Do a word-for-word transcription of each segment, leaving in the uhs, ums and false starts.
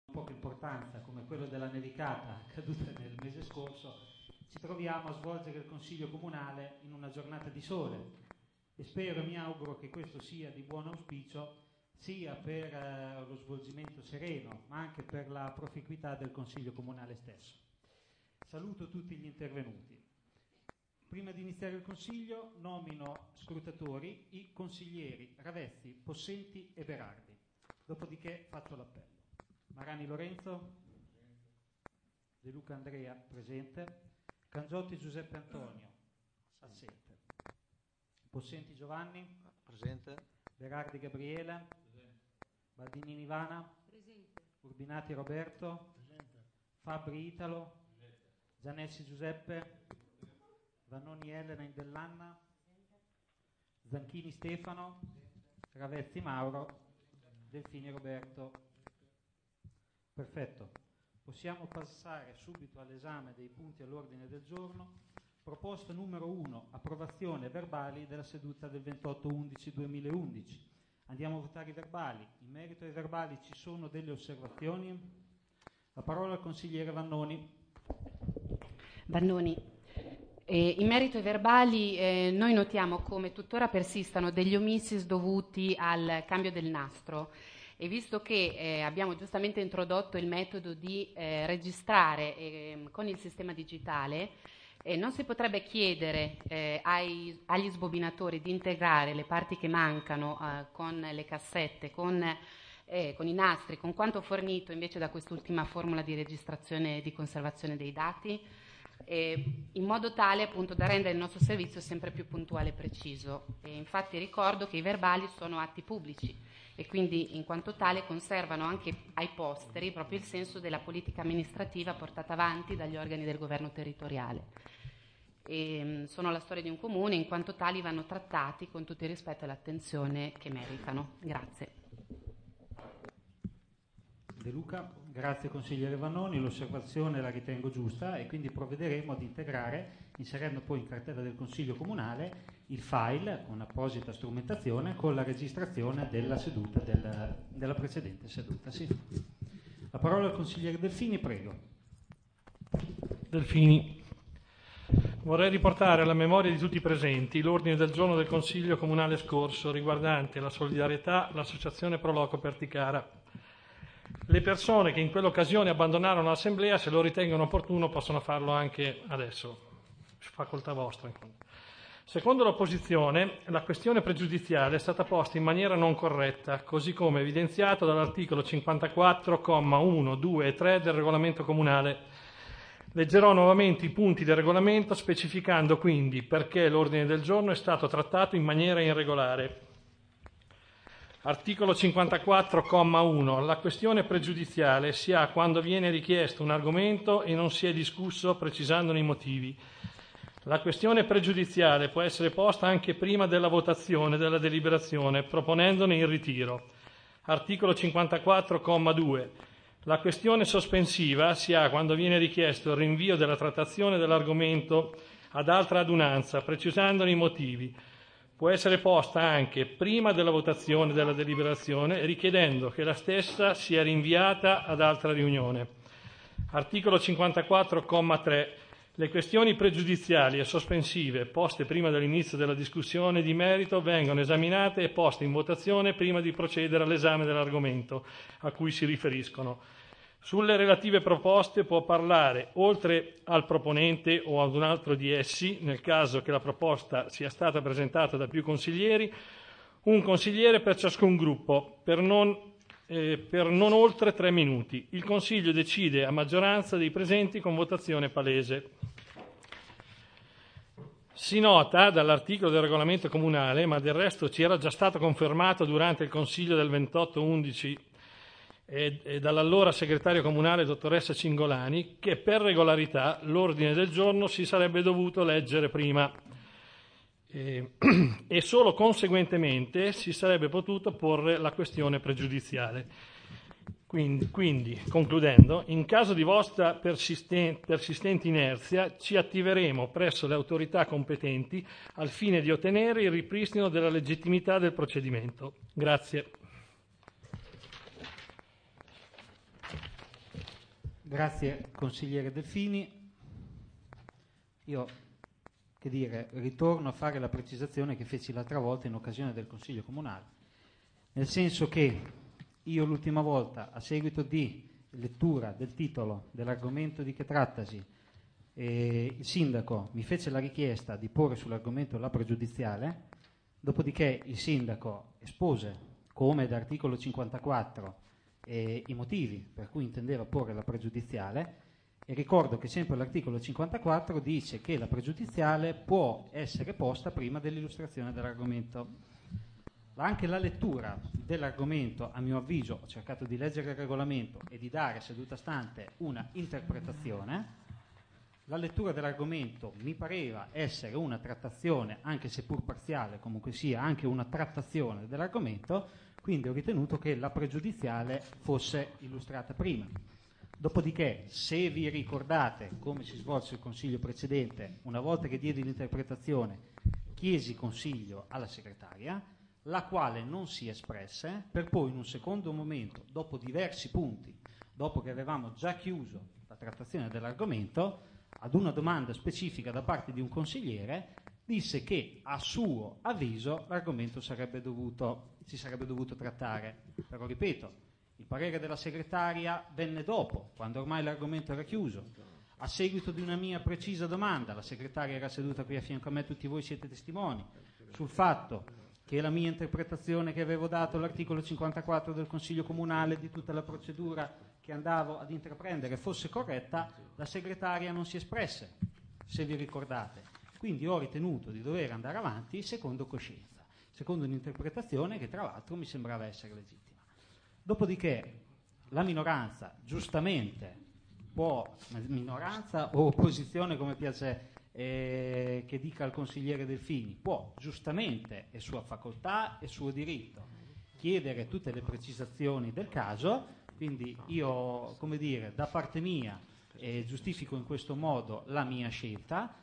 poca importanza come quello della nevicata accaduta nel mese scorso, ci troviamo a svolgere il Consiglio Comunale in una giornata di sole e spero e mi auguro che questo sia di buon auspicio sia per eh, lo svolgimento sereno ma anche per la proficuità del Consiglio Comunale stesso. Saluto tutti gli intervenuti. Prima di iniziare il Consiglio nomino scrutatori i consiglieri Ravezzi, Possenti e Berardi. Dopodiché faccio l'appello. Marani Lorenzo, De Luca Andrea presente, Cangiotti Giuseppe Antonio assente, Possenti Giovanni presente, Berardi Gabriele presente. Baldinini Ivana presente. Urbinati Roberto presente. Fabri Italo presente. Gianessi Giuseppe Vannoni Elena Indellanna presente. Zanchini Stefano presente. Ravezzi Mauro Delfini Roberto. Perfetto. Possiamo passare subito all'esame dei punti all'ordine del giorno. Proposta numero uno, approvazione verbali della seduta del ventotto undici duemilaundici. Andiamo a votare i verbali. In merito ai verbali ci sono delle osservazioni? La parola al consigliere Vannoni. Vannoni. Eh, in merito ai verbali eh, noi notiamo come tuttora persistano degli omissis dovuti al cambio del nastro e visto che eh, abbiamo giustamente introdotto il metodo di eh, registrare eh, con il sistema digitale, eh, non si potrebbe chiedere eh, ai, agli sbobinatori di integrare le parti che mancano eh, con le cassette, con, eh, con i nastri, con quanto fornito invece da quest'ultima formula di registrazione e di conservazione dei dati? Eh, in modo tale appunto da rendere il nostro servizio sempre più puntuale e preciso. E infatti ricordo che i verbali sono atti pubblici e quindi in quanto tale conservano anche ai posteri proprio il senso della politica amministrativa portata avanti dagli organi del governo territoriale. E, sono la storia di un comune, in quanto tali vanno trattati con tutto il rispetto e l'attenzione che meritano. Grazie. De Luca, grazie consigliere Vannoni, l'osservazione la ritengo giusta e quindi provvederemo ad integrare, inserendo poi in cartella del Consiglio Comunale il file con apposita strumentazione con la registrazione della seduta del, della precedente seduta. Sì. La parola al consigliere Delfini, prego. Delfini. Vorrei riportare alla memoria di tutti i presenti l'ordine del giorno del Consiglio Comunale scorso riguardante la solidarietà all'Associazione Pro Loco Perticara. Le persone che in quell'occasione abbandonarono l'assemblea, se lo ritengono opportuno, possono farlo anche adesso. Facoltà vostra. Secondo l'opposizione, la questione pregiudiziale è stata posta in maniera non corretta, così come evidenziato dall'articolo cinquantaquattro, comma uno, due e tre del regolamento comunale. Leggerò nuovamente i punti del regolamento, specificando quindi perché l'ordine del giorno è stato trattato in maniera irregolare. Articolo cinquantaquattro, comma uno. La questione pregiudiziale si ha quando viene richiesto un argomento e non si è discusso precisandone i motivi. La questione pregiudiziale può essere posta anche prima della votazione della deliberazione, proponendone il ritiro. Articolo cinquantaquattro, comma due. La questione sospensiva si ha quando viene richiesto il rinvio della trattazione dell'argomento ad altra adunanza, precisandone i motivi. Può essere posta anche prima della votazione della deliberazione, richiedendo che la stessa sia rinviata ad altra riunione. Articolo cinquantaquattro, comma tre. Le questioni pregiudiziali e sospensive poste prima dell'inizio della discussione di merito vengono esaminate e poste in votazione prima di procedere all'esame dell'argomento a cui si riferiscono. Sulle relative proposte può parlare, oltre al proponente o ad un altro di essi, nel caso che la proposta sia stata presentata da più consiglieri, un consigliere per ciascun gruppo, per non, eh, per non oltre tre minuti. Il Consiglio decide a maggioranza dei presenti con votazione palese. Si nota dall'articolo del regolamento comunale, ma del resto ci era già stato confermato durante il Consiglio del ventotto undici e, e dall'allora segretario comunale dottoressa Cingolani, che per regolarità l'ordine del giorno si sarebbe dovuto leggere prima e, e solo conseguentemente si sarebbe potuto porre la questione pregiudiziale. Quindi, quindi, concludendo, in caso di vostra persisten- persistente inerzia, ci attiveremo presso le autorità competenti al fine di ottenere il ripristino della legittimità del procedimento. Grazie. Grazie consigliere Delfini. Io, che dire, ritorno a fare la precisazione che feci l'altra volta in occasione del Consiglio Comunale, nel senso che io l'ultima volta, a seguito di lettura del titolo, dell'argomento di che trattasi, eh, il sindaco mi fece la richiesta di porre sull'argomento la pregiudiziale, dopodiché il sindaco espose come da articolo cinquantaquattro eh, i motivi per cui intendeva porre la pregiudiziale, e ricordo che sempre l'articolo cinquantaquattro dice che la pregiudiziale può essere posta prima dell'illustrazione dell'argomento. Anche la lettura dell'argomento, a mio avviso, ho cercato di leggere il regolamento e di dare seduta stante una interpretazione. La lettura dell'argomento mi pareva essere una trattazione, anche se pur parziale, comunque sia anche una trattazione dell'argomento, quindi ho ritenuto che la pregiudiziale fosse illustrata prima. Dopodiché, se vi ricordate come si svolse il consiglio precedente, una volta che diedi l'interpretazione, chiesi consiglio alla segretaria, la quale non si espresse, per poi in un secondo momento, dopo diversi punti, dopo che avevamo già chiuso la trattazione dell'argomento, ad una domanda specifica da parte di un consigliere, disse che a suo avviso l'argomento sarebbe dovuto, si sarebbe dovuto trattare. Però ripeto, il parere della segretaria venne dopo, quando ormai l'argomento era chiuso. A seguito di una mia precisa domanda, la segretaria era seduta qui a fianco a me, tutti voi siete testimoni, sul fatto che la mia interpretazione che avevo dato all'articolo cinquantaquattro del Consiglio Comunale di tutta la procedura che andavo ad intraprendere fosse corretta, la segretaria non si espresse, se vi ricordate. Quindi ho ritenuto di dover andare avanti secondo coscienza, secondo un'interpretazione che tra l'altro mi sembrava essere legittima. Dopodiché la minoranza, giustamente, può, minoranza o opposizione come piace eh, che dica il consigliere Delfini, può giustamente, è sua facoltà, è suo diritto, chiedere tutte le precisazioni del caso. Quindi io, come dire, da parte mia eh, giustifico in questo modo la mia scelta.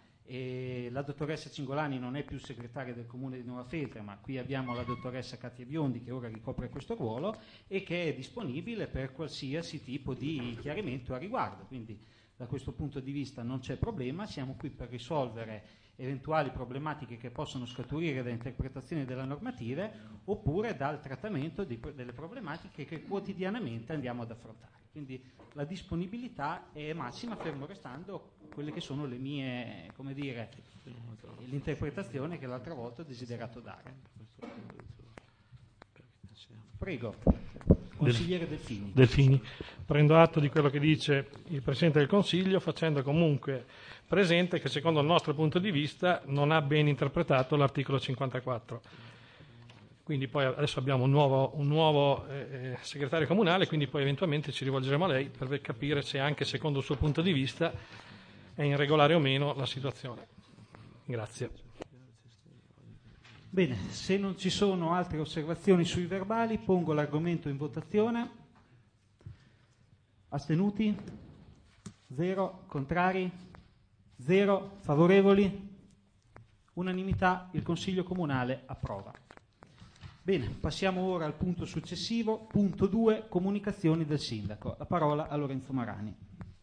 E la dottoressa Cingolani non è più segretaria del comune di Nuova Feltre, ma qui abbiamo la dottoressa Katia Biondi che ora ricopre questo ruolo e che è disponibile per qualsiasi tipo di chiarimento a riguardo. Quindi da questo punto di vista non c'è problema, siamo qui per risolvere eventuali problematiche che possono scaturire da interpretazioni delle normative oppure dal trattamento di, delle problematiche che quotidianamente andiamo ad affrontare. Quindi la disponibilità è massima, fermo restando quelle che sono le mie, come dire, l'interpretazione che l'altra volta ho desiderato dare. Prego, consigliere Delfini. Delfini. Prendo atto di quello che dice il Presidente del Consiglio, facendo comunque presente che secondo il nostro punto di vista non ha ben interpretato l'articolo cinquantaquattro. Quindi poi adesso abbiamo un nuovo, un nuovo eh, segretario comunale, quindi poi eventualmente ci rivolgeremo a lei per capire se anche secondo il suo punto di vista è in regolare o meno la situazione. Grazie. Bene, se non ci sono altre osservazioni sui verbali, pongo l'argomento in votazione. Astenuti? Zero. Contrari? Zero. Favorevoli? Unanimità, il Consiglio Comunale approva. Bene, passiamo ora al punto successivo, punto due, comunicazioni del Sindaco. La parola a Lorenzo Marani.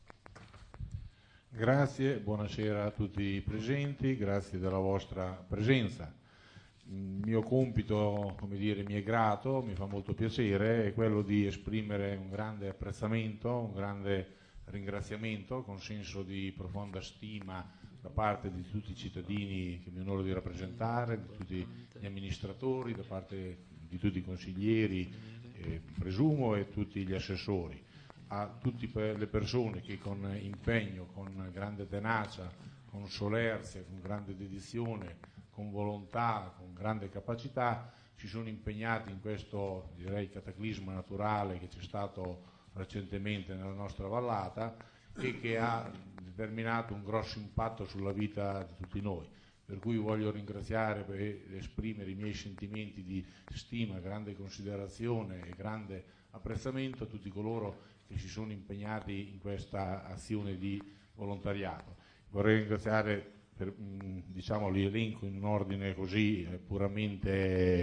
Grazie, buonasera a tutti i presenti, grazie della vostra presenza. Il mio compito, come dire, mi è grato, mi fa molto piacere, è quello di esprimere un grande apprezzamento, un grande ringraziamento con senso di profonda stima da parte di tutti i cittadini che mi onoro di rappresentare, di tutti gli amministratori, da parte di tutti i consiglieri, eh, presumo, e tutti gli assessori, a tutte le persone che con impegno, con grande tenacia, con solerzia, con grande dedizione, con volontà, con grande capacità si sono impegnati in questo, direi, cataclisma naturale che c'è stato recentemente nella nostra vallata e che ha determinato un grosso impatto sulla vita di tutti noi, per cui voglio ringraziare ed esprimere i miei sentimenti di stima, grande considerazione e grande apprezzamento a tutti coloro che si sono impegnati in questa azione di volontariato. Vorrei ringraziare per, diciamo, l'elenco in un ordine così puramente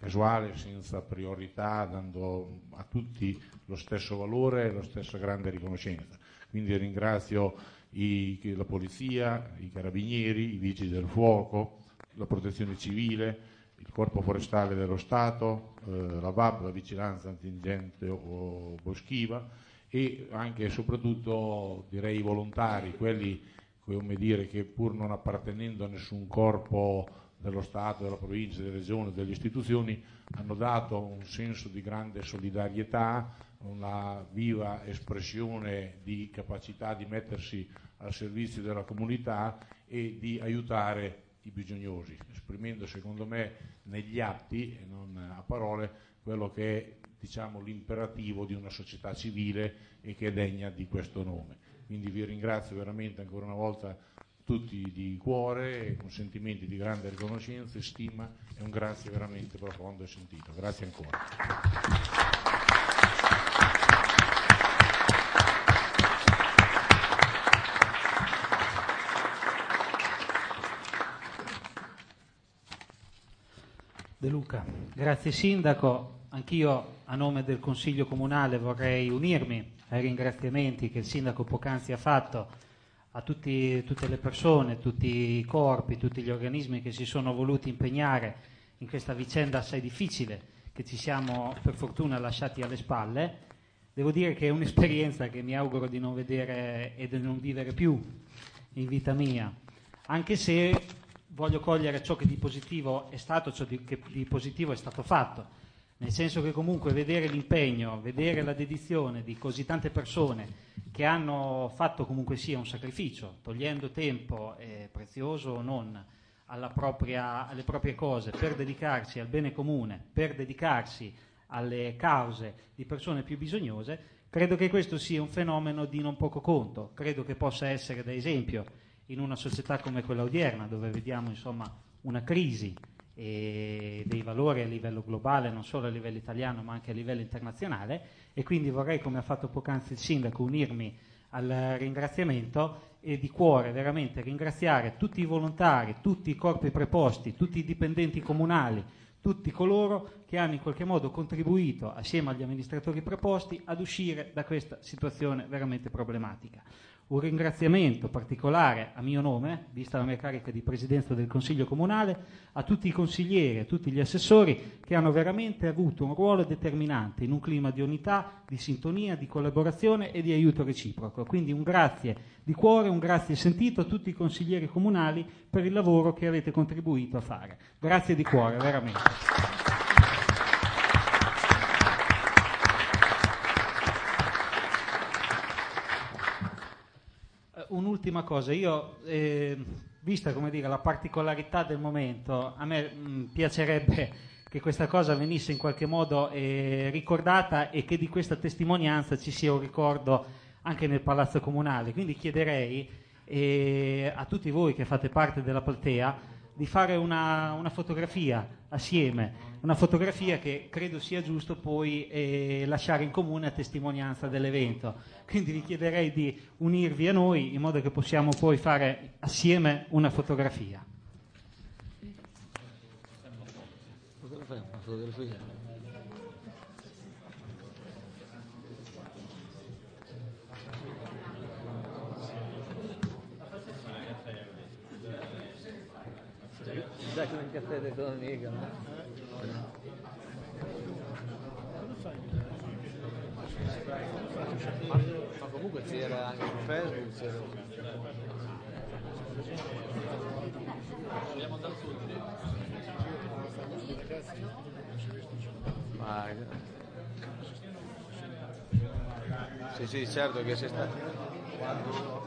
casuale, senza priorità, dando a tutti lo stesso valore e la stessa grande riconoscenza. Quindi ringrazio i, la polizia, i carabinieri, i vigili del fuoco, la protezione civile, il corpo forestale dello Stato, eh, la V A P, la vigilanza antincendio o boschiva, e anche e soprattutto direi i volontari, quelli come dire, che pur non appartenendo a nessun corpo dello Stato, della provincia, delle regioni, delle istituzioni, hanno dato un senso di grande solidarietà, una viva espressione di capacità di mettersi al servizio della comunità e di aiutare i bisognosi, esprimendo secondo me negli atti e non a parole quello che è, diciamo, l'imperativo di una società civile e che è degna di questo nome. Quindi vi ringrazio veramente ancora una volta tutti di cuore, con sentimenti di grande riconoscenza e stima, e un grazie veramente profondo e sentito. Grazie ancora. De Luca, grazie Sindaco. Anch'io a nome del Consiglio Comunale vorrei unirmi ai ringraziamenti che il Sindaco poc'anzi ha fatto a tutti, tutte le persone, tutti i corpi, tutti gli organismi che si sono voluti impegnare in questa vicenda assai difficile che ci siamo per fortuna lasciati alle spalle. Devo dire che è un'esperienza che mi auguro di non vedere e di non vivere più in vita mia, anche se voglio cogliere ciò che di positivo è stato, ciò di, che di positivo è stato fatto, nel senso che comunque vedere l'impegno, vedere la dedizione di così tante persone che hanno fatto comunque sia un sacrificio, togliendo tempo eh, prezioso o non alla propria, alle proprie cose per dedicarsi al bene comune, per dedicarsi alle cause di persone più bisognose, credo che questo sia un fenomeno di non poco conto, credo che possa essere da esempio in una società come quella odierna, dove vediamo insomma una crisi eh, dei valori a livello globale, non solo a livello italiano ma anche a livello internazionale, e quindi vorrei, come ha fatto poc'anzi il Sindaco, unirmi al ringraziamento e di cuore veramente ringraziare tutti i volontari, tutti i corpi preposti, tutti i dipendenti comunali, tutti coloro che hanno in qualche modo contribuito, assieme agli amministratori preposti, ad uscire da questa situazione veramente problematica. Un ringraziamento particolare a mio nome, vista la mia carica di Presidenza del Consiglio Comunale, a tutti i consiglieri, a tutti gli assessori che hanno veramente avuto un ruolo determinante in un clima di unità, di sintonia, di collaborazione e di aiuto reciproco. Quindi un grazie di cuore, un grazie sentito a tutti i consiglieri comunali per il lavoro che avete contribuito a fare. Grazie di cuore, veramente. Un'ultima cosa, io eh, vista come dire la particolarità del momento, a me mh, piacerebbe che questa cosa venisse in qualche modo eh, ricordata e che di questa testimonianza ci sia un ricordo anche nel Palazzo Comunale, quindi chiederei eh, a tutti voi che fate parte della platea di fare una, una fotografia assieme, una fotografia che credo sia giusto poi eh, lasciare in comune a testimonianza dell'evento. Quindi vi chiederei di unirvi a noi in modo che possiamo poi fare assieme una fotografia. Fotografia, una fotografia. Già con il caffè d'economia, no? Ma, ma comunque c'era anche su Facebook, c'era... Ma... Sì, sì, certo che sei stato...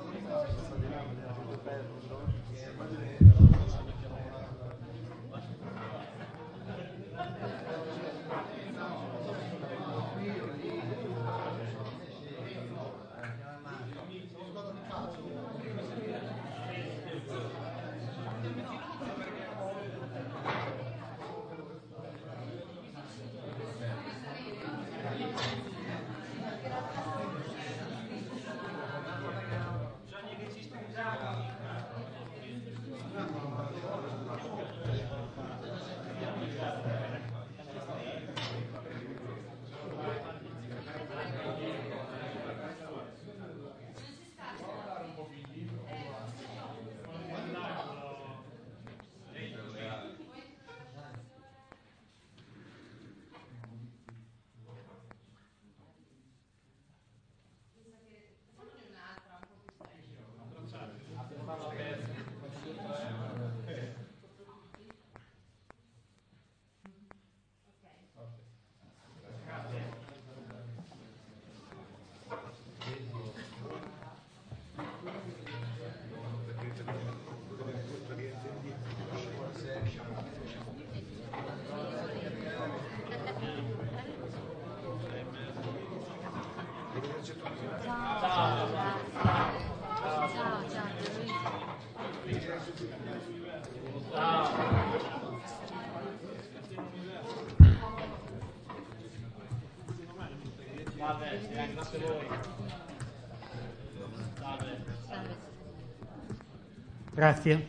Grazie.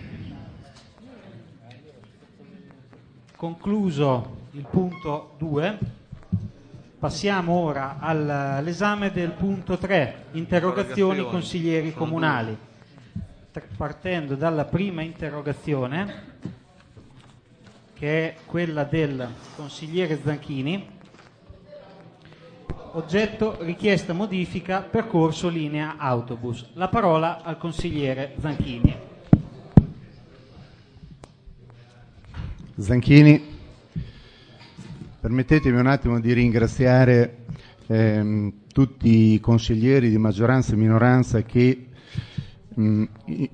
Concluso il punto due, passiamo ora al- all'esame del punto tre, interrogazioni consiglieri comunali. Tr- Partendo dalla prima interrogazione, che è quella del consigliere Zanchini, oggetto richiesta modifica percorso linea autobus. La parola al consigliere Zanchini. Zanchini, permettetemi un attimo di ringraziare ehm, tutti i consiglieri di maggioranza e minoranza che mh, i-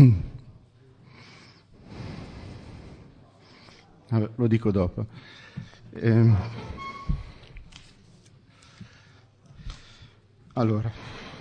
vabbè, lo dico dopo. Ehm, allora,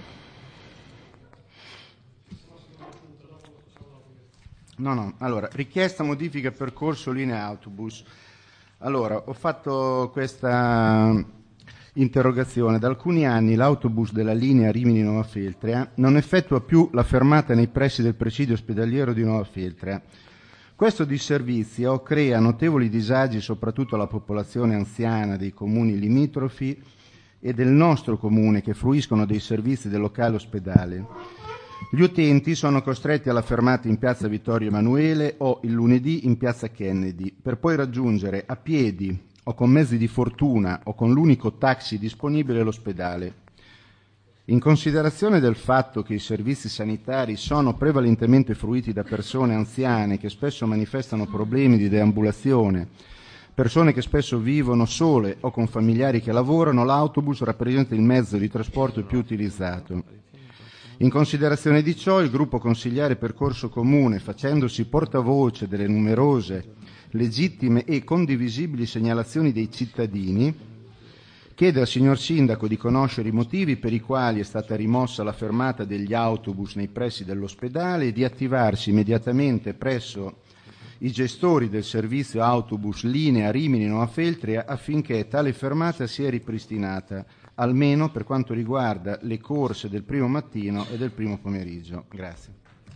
no, no, allora, richiesta modifica percorso linea autobus. Allora, ho fatto questa interrogazione. Da alcuni anni l'autobus della linea Rimini-Nova Feltria non effettua più la fermata nei pressi del presidio ospedaliero di Nova Feltria. Questo disservizio crea notevoli disagi soprattutto alla popolazione anziana dei comuni limitrofi e del nostro comune che fruiscono dei servizi del locale ospedale. Gli utenti sono costretti alla fermata in piazza Vittorio Emanuele o il lunedì in piazza Kennedy, per poi raggiungere a piedi o con mezzi di fortuna o con l'unico taxi disponibile l'ospedale. In considerazione del fatto che i servizi sanitari sono prevalentemente fruiti da persone anziane che spesso manifestano problemi di deambulazione, persone che spesso vivono sole o con familiari che lavorano, l'autobus rappresenta il mezzo di trasporto più utilizzato. In considerazione di ciò, il gruppo consigliare Percorso Comune, facendosi portavoce delle numerose, legittime e condivisibili segnalazioni dei cittadini, chiede al signor Sindaco di conoscere i motivi per i quali è stata rimossa la fermata degli autobus nei pressi dell'ospedale e di attivarsi immediatamente presso i gestori del servizio autobus linea Rimini-Nova Feltria affinché tale fermata sia ripristinata, almeno per quanto riguarda le corse del primo mattino e del primo pomeriggio. Grazie.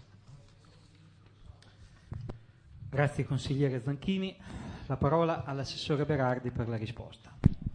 Grazie consigliere Zanchini. La parola all'assessore Berardi per la risposta.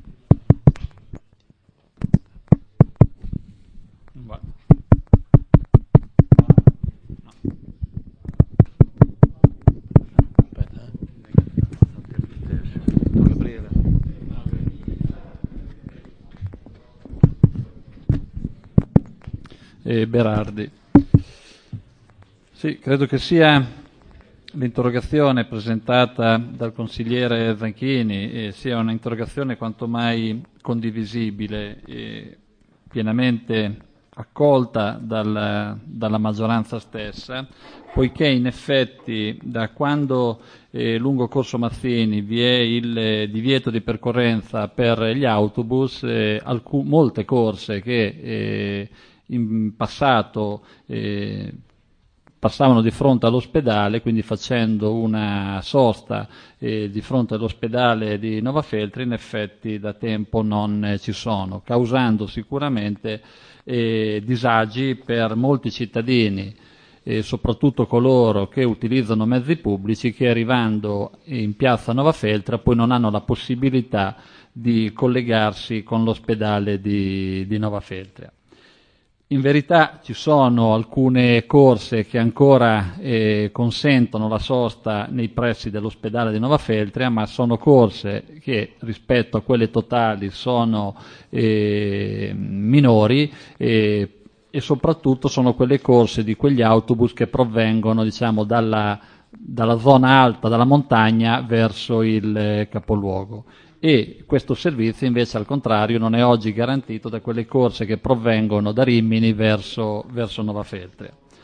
E Berardi. Sì, credo che sia l'interrogazione presentata dal consigliere Zanchini eh, sia un'interrogazione quanto mai condivisibile e pienamente accolta dal, dalla maggioranza stessa, poiché in effetti da quando eh, lungo Corso Mazzini vi è il eh, divieto di percorrenza per gli autobus, eh, alcu- molte corse che eh, in passato eh, passavano di fronte all'ospedale, quindi facendo una sosta eh, di fronte all'ospedale di Nova Feltria, in effetti da tempo non eh, ci sono, causando sicuramente eh, disagi per molti cittadini, eh, soprattutto coloro che utilizzano mezzi pubblici che arrivando in piazza Nova Feltria poi non hanno la possibilità di collegarsi con l'ospedale di, di Nova Feltria. In verità ci sono alcune corse che ancora eh, consentono la sosta nei pressi dell'ospedale di Nova Feltria, ma sono corse che rispetto a quelle totali sono eh, minori eh, e soprattutto sono quelle corse di quegli autobus che provengono, diciamo, dalla, dalla zona alta, dalla montagna verso il eh, capoluogo. E questo servizio invece al contrario non è oggi garantito da quelle corse che provengono da Rimini verso, verso Nova Feltria.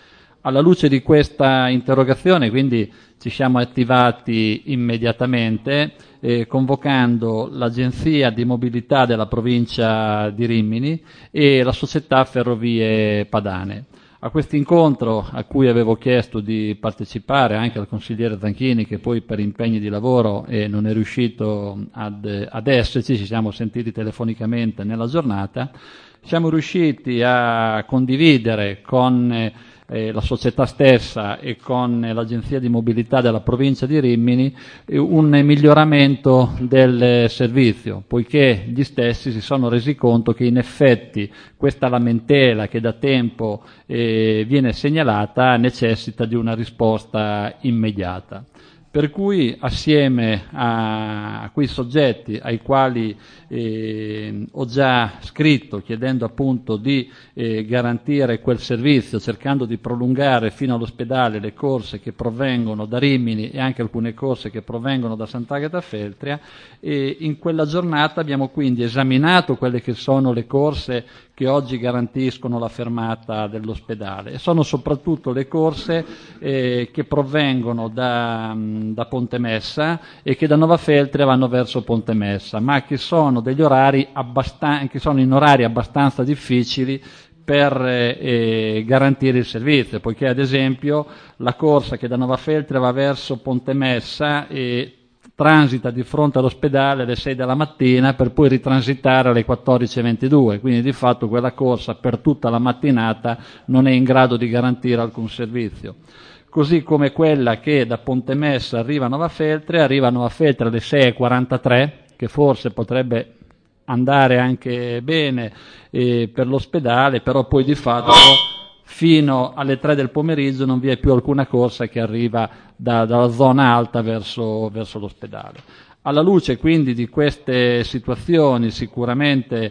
alla luce di questa interrogazione, quindi, ci siamo attivati immediatamente eh, convocando l'Agenzia di Mobilità della provincia di Rimini e la società Ferrovie Padane. A questo incontro, a cui avevo chiesto di partecipare anche al consigliere Zanchini, che poi per impegni di lavoro eh, non è riuscito ad, ad esserci, ci siamo sentiti telefonicamente nella giornata, siamo riusciti a condividere con eh, eh, la società stessa e con eh, l'Agenzia di Mobilità della provincia di Rimini eh, un miglioramento del servizio, poiché gli stessi si sono resi conto che in effetti questa lamentela che da tempo eh, viene segnalata necessita di una risposta immediata. Per cui assieme a, a quei soggetti ai quali eh, ho già scritto chiedendo appunto di eh, garantire quel servizio, cercando di prolungare fino all'ospedale le corse che provengono da Rimini e anche alcune corse che provengono da Sant'Agata Feltria, e in quella giornata abbiamo quindi esaminato quelle che sono le corse che oggi garantiscono la fermata dell'ospedale, e sono soprattutto le corse eh, che provengono da, da Pontemessa e che da Nova Feltria vanno verso Pontemessa, ma che sono degli orari abbastan- che sono in orari abbastanza difficili per eh, garantire il servizio, poiché ad esempio la corsa che da Nova Feltria va verso Pontemessa e transita di fronte all'ospedale alle sei della mattina per poi ritransitare alle quattordici e ventidue, quindi di fatto quella corsa per tutta la mattinata non è in grado di garantire alcun servizio. Così come quella che da Pontemessa arriva a Nova Feltria, arriva a Nova Feltria alle sei e quarantatré, che forse potrebbe andare anche bene eh, per l'ospedale, però poi di fatto fino alle tre del pomeriggio non vi è più alcuna corsa che arriva da, dalla zona alta verso, verso l'ospedale. Alla luce quindi di queste situazioni sicuramente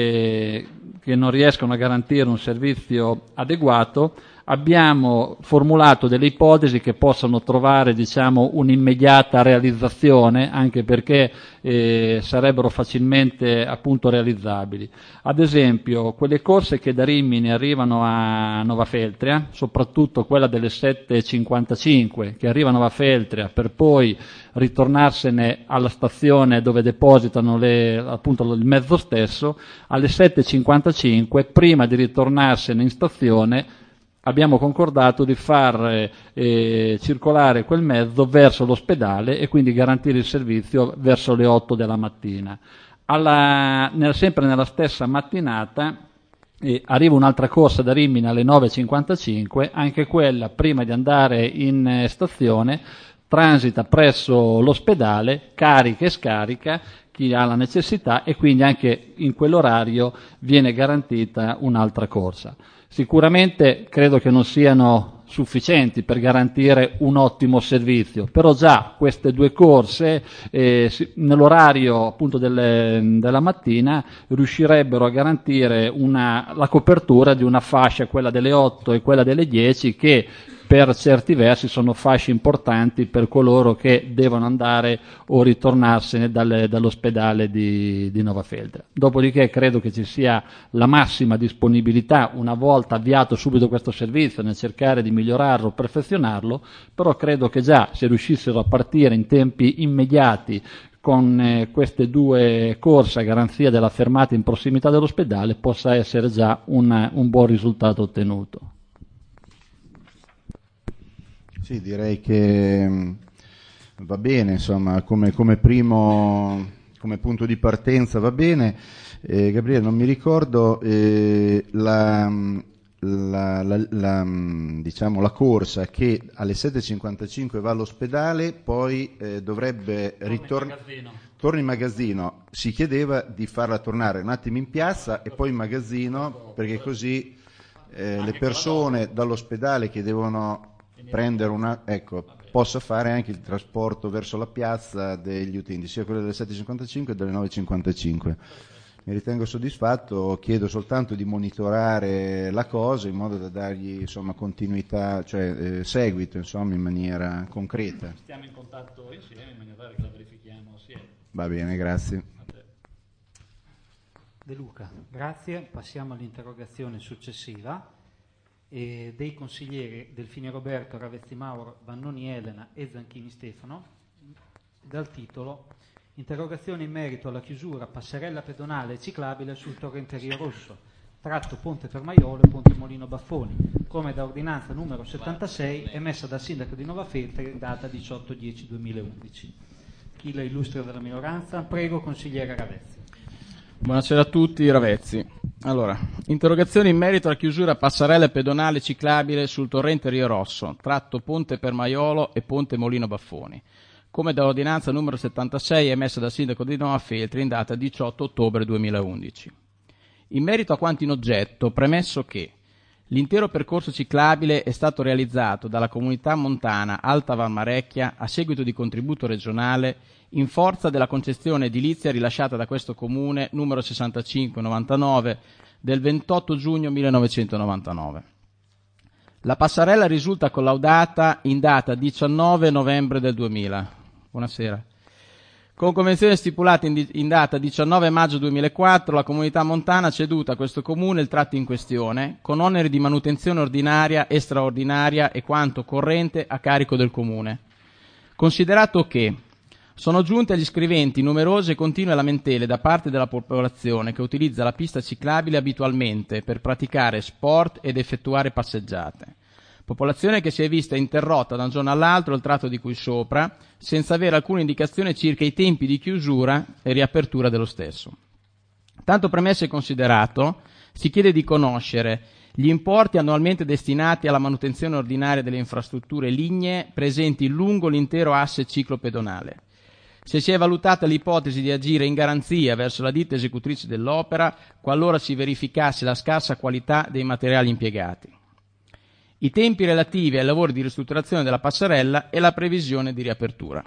eh, che non riescono a garantire un servizio adeguato, abbiamo formulato delle ipotesi che possano trovare, diciamo, un'immediata realizzazione, anche perché eh, sarebbero facilmente appunto realizzabili. Ad esempio, quelle corse che da Rimini arrivano a Nova Feltria, soprattutto quella delle sette e cinquantacinque, che arriva a Nova Feltria per poi ritornarsene alla stazione dove depositano le, appunto il mezzo stesso, alle sette e cinquantacinque, prima di ritornarsene in stazione, abbiamo concordato di far eh, circolare quel mezzo verso l'ospedale e quindi garantire il servizio verso le otto della mattina. Alla, nel, sempre nella stessa mattinata eh, arriva un'altra corsa da Rimini alle nove e cinquantacinque, anche quella prima di andare in eh, stazione transita presso l'ospedale, carica e scarica chi ha la necessità, e quindi anche in quell'orario viene garantita un'altra corsa. Sicuramente credo che non siano sufficienti per garantire un ottimo servizio, però già queste due corse eh, nell'orario appunto delle, della mattina riuscirebbero a garantire una, la copertura di una fascia, quella delle otto e quella delle dieci, che per certi versi sono fasce importanti per coloro che devono andare o ritornarsene dalle, dall'ospedale di, di Nova Feltria. Dopodiché credo che ci sia la massima disponibilità, una volta avviato subito questo servizio, nel cercare di migliorarlo, perfezionarlo, però credo che già se riuscissero a partire in tempi immediati con eh, queste due corse a garanzia della fermata in prossimità dell'ospedale possa essere già un, un buon risultato ottenuto. Sì, direi che va bene, insomma, come, come primo, come punto di partenza va bene. Eh, Gabriele, non mi ricordo eh, la, la, la, la, diciamo, la corsa che alle sette e cinquantacinque va all'ospedale, poi eh, dovrebbe ritornare. Torna in magazzino. Si chiedeva di farla tornare un attimo in piazza e poi in magazzino, perché così eh, le persone dall'ospedale che devono prendere una, ecco, possa fare anche il trasporto verso la piazza degli utenti, sia quello delle sette e cinquantacinque che delle nove e cinquantacinque. Mi ritengo soddisfatto, chiedo soltanto di monitorare la cosa in modo da dargli, insomma, continuità, cioè eh, seguito, insomma, in maniera concreta. Stiamo in contatto insieme in maniera che la verifichiamo assieme. Va bene, grazie. De Luca, grazie. Passiamo all'interrogazione successiva. e dei consiglieri Delfini Roberto, Ravezzi Mauro, Vannoni Elena e Zanchini Stefano, dal titolo Interrogazione in merito alla chiusura passerella pedonale e ciclabile sul torrente Rio Rosso, tratto Ponte Permaiolo e Ponte Molino Baffoni, come da ordinanza numero settantasei emessa dal sindaco di Nova Feltre in data diciotto dieci duemilaundici. Chi la illustra della minoranza? Prego, consigliere Ravezzi. Buonasera a tutti, Ravezzi. Allora, interrogazione in merito alla chiusura passerella pedonale ciclabile sul torrente Rio Rosso, tratto Ponte Permaiolo e Ponte Molino Baffoni, come da ordinanza numero settantasei emessa dal sindaco di Nova Feltre in data diciotto ottobre duemilaundici. In merito a quanto in oggetto, premesso che l'intero percorso ciclabile è stato realizzato dalla comunità montana Alta Valmarecchia a seguito di contributo regionale in forza della concessione edilizia rilasciata da questo comune numero sessantacinque novantanove del ventotto giugno millenovecentonovantanove. La passerella risulta collaudata in data diciannove novembre del duemila. Buonasera. Con convenzione stipulata in, di- in data diciannove maggio duemilaquattro, la comunità montana ha ceduto a questo comune il tratto in questione, con oneri di manutenzione ordinaria e straordinaria e quanto corrente a carico del comune. Considerato che sono giunte agli scriventi numerose e continue lamentele da parte della popolazione che utilizza la pista ciclabile abitualmente per praticare sport ed effettuare passeggiate. Popolazione che si è vista interrotta da un giorno all'altro il tratto di cui sopra, senza avere alcuna indicazione circa i tempi di chiusura e riapertura dello stesso. Tanto premesso e considerato, si chiede di conoscere gli importi annualmente destinati alla manutenzione ordinaria delle infrastrutture lignee presenti lungo l'intero asse ciclopedonale. Se si è valutata l'ipotesi di agire in garanzia verso la ditta esecutrice dell'opera qualora si verificasse la scarsa qualità dei materiali impiegati, i tempi relativi ai lavori di ristrutturazione della passerella e la previsione di riapertura.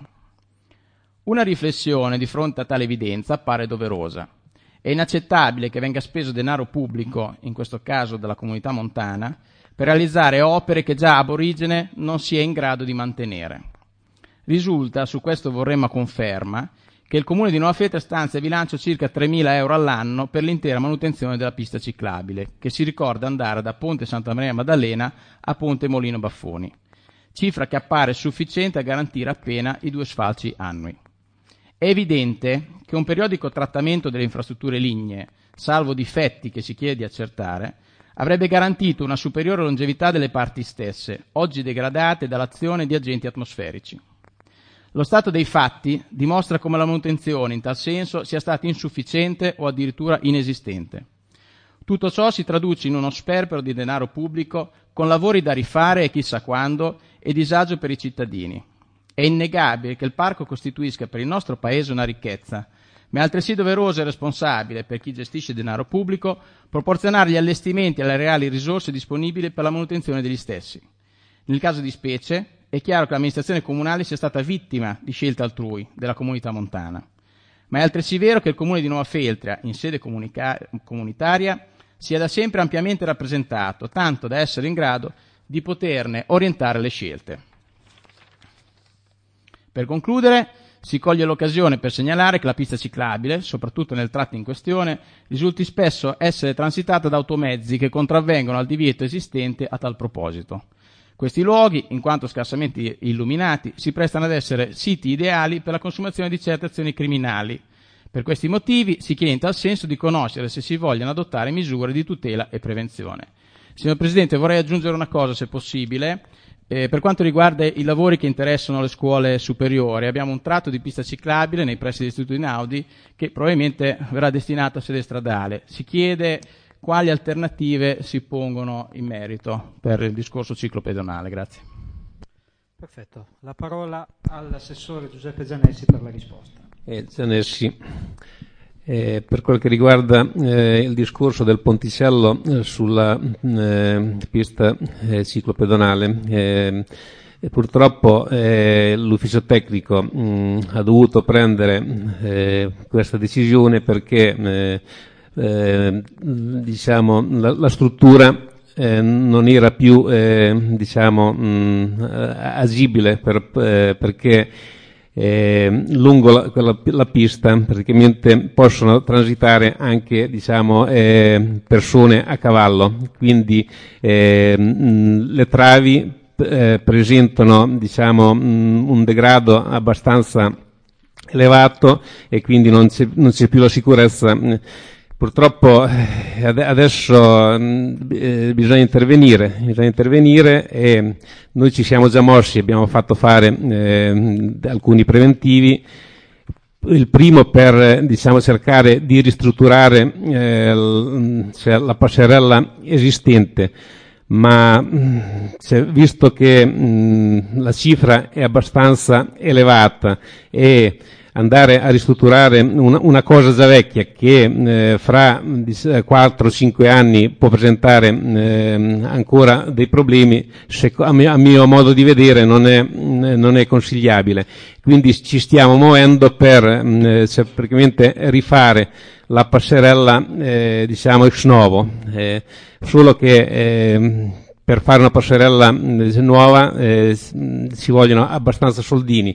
Una riflessione di fronte a tale evidenza appare doverosa. È inaccettabile che venga speso denaro pubblico, in questo caso della comunità montana, per realizzare opere che già ab origine non si è in grado di mantenere. Risulta, su questo vorremmo conferma, che il comune di Nova Feltre stanzia a bilancio circa tremila euro all'anno per l'intera manutenzione della pista ciclabile, che si ricorda andare da Ponte Santa Maria Maddalena a Ponte Molino Baffoni, cifra che appare sufficiente a garantire appena i due sfalci annui. È evidente che un periodico trattamento delle infrastrutture lignee, salvo difetti che si chiede di accertare, avrebbe garantito una superiore longevità delle parti stesse, oggi degradate dall'azione di agenti atmosferici. Lo stato dei fatti dimostra come la manutenzione in tal senso sia stata insufficiente o addirittura inesistente. Tutto ciò si traduce in uno sperpero di denaro pubblico con lavori da rifare e chissà quando e disagio per i cittadini. È innegabile che il parco costituisca per il nostro Paese una ricchezza, ma è altresì doveroso e responsabile per chi gestisce denaro pubblico proporzionare gli allestimenti alle reali risorse disponibili per la manutenzione degli stessi. Nel caso di specie, è chiaro che l'amministrazione comunale sia stata vittima di scelte altrui della comunità montana, ma è altresì vero che il comune di Nova Feltre, in sede comunica- comunitaria, sia da sempre ampiamente rappresentato, tanto da essere in grado di poterne orientare le scelte. Per concludere, si coglie l'occasione per segnalare che la pista ciclabile, soprattutto nel tratto in questione, risulti spesso essere transitata da automezzi che contravvengono al divieto esistente a tal proposito. Questi luoghi, in quanto scarsamente illuminati, si prestano ad essere siti ideali per la consumazione di certe azioni criminali. Per questi motivi si chiede in tal senso di conoscere se si vogliono adottare misure di tutela e prevenzione. Signor Presidente, vorrei aggiungere una cosa, se possibile. Eh, per quanto riguarda i lavori che interessano le scuole superiori, abbiamo un tratto di pista ciclabile nei pressi dell'Istituto Einaudi che probabilmente verrà destinato a sede stradale. Si chiede quali alternative si pongono in merito per il discorso ciclopedonale. Grazie. Perfetto. La parola all'assessore Giuseppe Zanessi per la risposta. Eh, Zanessi, eh, per quel che riguarda eh, il discorso del ponticello eh, sulla eh, pista eh, ciclopedonale, eh, purtroppo eh, l'ufficio tecnico mh, ha dovuto prendere eh, questa decisione perché eh, Eh, diciamo la, la struttura eh, non era più eh, diciamo mh, agibile per, eh, perché eh, lungo la, quella, la pista praticamente possono transitare anche, diciamo, eh, persone a cavallo, quindi eh, mh, le travi eh, presentano, diciamo, mh, un degrado abbastanza elevato e quindi non c'è, non c'è più la sicurezza. Purtroppo eh, adesso eh, bisogna intervenire, bisogna intervenire e noi ci siamo già mossi, abbiamo fatto fare eh, alcuni preventivi. Il primo per, diciamo, cercare di ristrutturare eh, l, cioè, la passerella esistente, ma cioè, visto che mh, la cifra è abbastanza elevata e andare a ristrutturare una, una cosa già vecchia che eh, fra quattro cinque anni può presentare eh, ancora dei problemi, se, a, mio, a mio modo di vedere non è, non è consigliabile. Quindi ci stiamo muovendo per eh, cioè, praticamente rifare la passerella eh, diciamo ex novo, eh, solo che eh, per fare una passerella eh, nuova eh, ci vogliono abbastanza soldini.